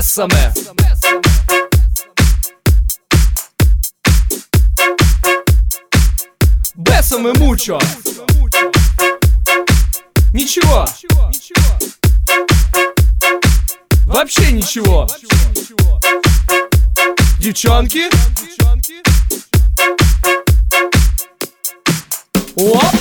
Бесаме. Бесаме мучо. Ничего. Вообще ничего. Девчонки. Оп.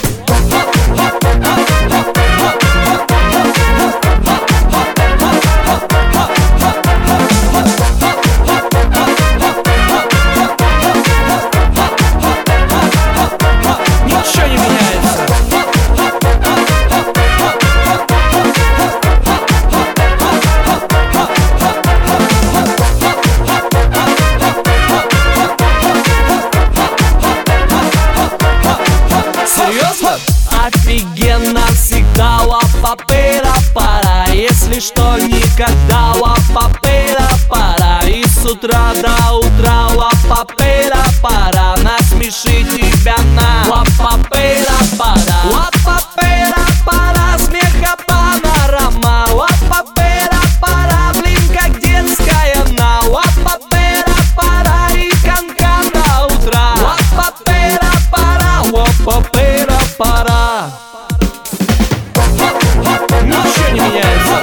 Ничего не меняется. Серьезно? Офигенно всегда лапапера пора. Если что, никогда лапапера пора. И с утра до утра лапапера пора. Насмеши тебя на лапапера пора. Лапапера пора, смеха панорама. Лапапера пора, блин, как детская на. Лапапера пора и канкан до утра. Лапапера пора, лапапера пора. Ничего не меняется.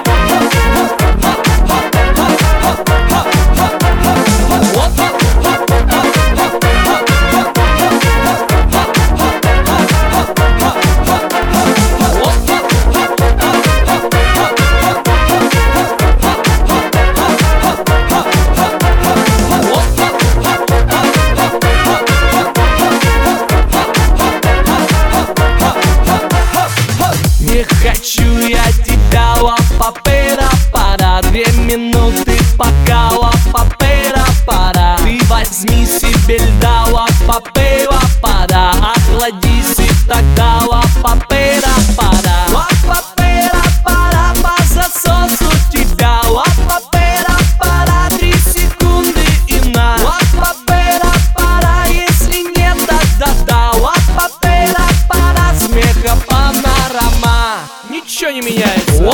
Не хочу я тебя, лапапера пора. 2 минуты пока, лапапера пора. Ты возьми себе льда, лапапера пора. Охладись и тогда, лапапера пора. Лапапера пора, по засосу тебя. Лапапера пора, 3 секунды и на. Лапапера пора, если нет, тогда да. Лапапера пора, смеха панорама. Ничего не меняется.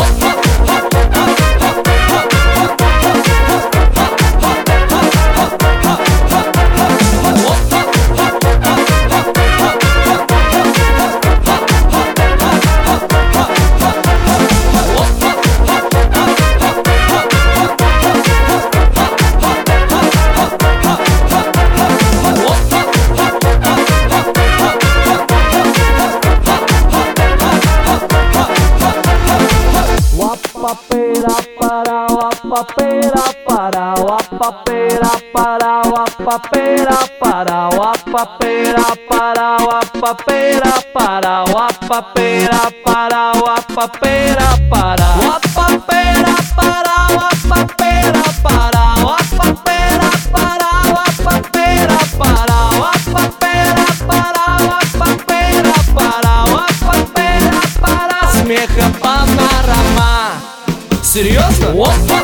Лапапера пора, лапапера пора, лапапера пора, лапапера пора, лапапера пора, лапапера пора, лапапера пора, лапапера пора, лапапера пора, лапапера пора, лапапера пора, лапапера пора, лапапера пора, лапапера пора, лапапера пора, смеха панорама. Серьезно?